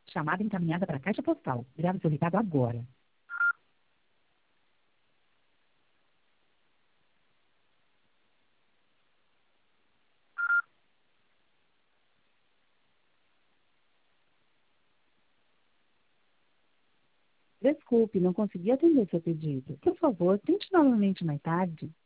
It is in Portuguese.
Chamada encaminhada para a caixa postal. Grave seu recado agora. Desculpe, não consegui atender seu pedido. Por favor, tente novamente mais tarde.